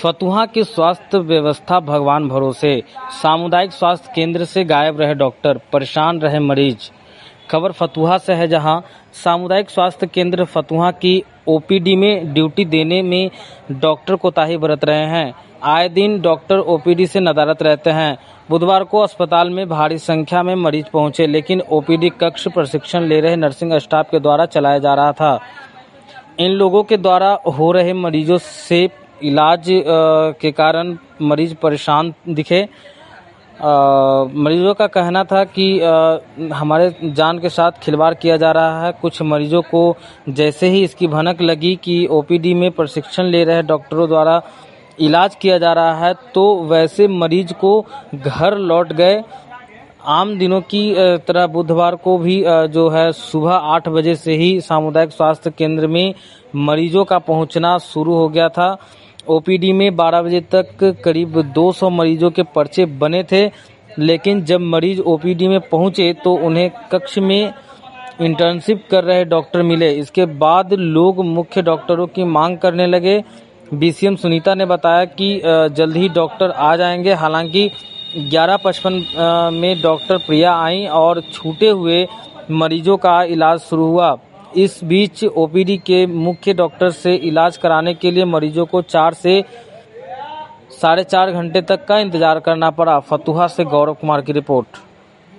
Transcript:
फतुहा की स्वास्थ्य व्यवस्था भगवान भरोसे। सामुदायिक स्वास्थ्य केंद्र से गायब रहे डॉक्टर, परेशान रहे मरीज। खबर फतुहा से है, जहां सामुदायिक स्वास्थ्य केंद्र फतुहा की ओपीडी में ड्यूटी देने में डॉक्टर कोताही बरत रहे हैं। आए दिन डॉक्टर ओपीडी से नदारत रहते हैं। बुधवार को अस्पताल में भारी संख्या में मरीज पहुंचे, लेकिन ओपीडी कक्ष प्रशिक्षण ले रहे नर्सिंग स्टाफ के द्वारा चलाया जा रहा था। इन लोगों के द्वारा हो रहे मरीजों से इलाज के कारण मरीज परेशान दिखे। मरीजों का कहना था कि हमारे जान के साथ खिलवाड़ किया जा रहा है। कुछ मरीजों को जैसे ही इसकी भनक लगी कि ओपीडी में प्रशिक्षण ले रहे डॉक्टरों द्वारा इलाज किया जा रहा है, तो वैसे मरीज को घर लौट गए। आम दिनों की तरह बुधवार को भी जो है सुबह 8 बजे से ही सामुदायिक स्वास्थ्य केंद्र में मरीजों का पहुंचना शुरू हो गया था। ओपीडी में 12 बजे तक करीब 200 मरीजों के पर्चे बने थे, लेकिन जब मरीज ओपीडी में पहुंचे तो उन्हें कक्ष में इंटर्नशिप कर रहे डॉक्टर मिले। इसके बाद लोग मुख्य डॉक्टरों की मांग करने लगे। बीसीएम सुनीता ने बताया कि जल्द ही डॉक्टर आ जाएंगे। हालांकि 11:55 में डॉक्टर प्रिया आई और छूटे हुए मरीजों का इलाज शुरू हुआ। इस बीच ओपीडी के मुख्य डॉक्टर से इलाज कराने के लिए मरीजों को 4 से 4.5 घंटे तक का इंतजार करना पड़ा। फतुहा से गौरव कुमार की रिपोर्ट।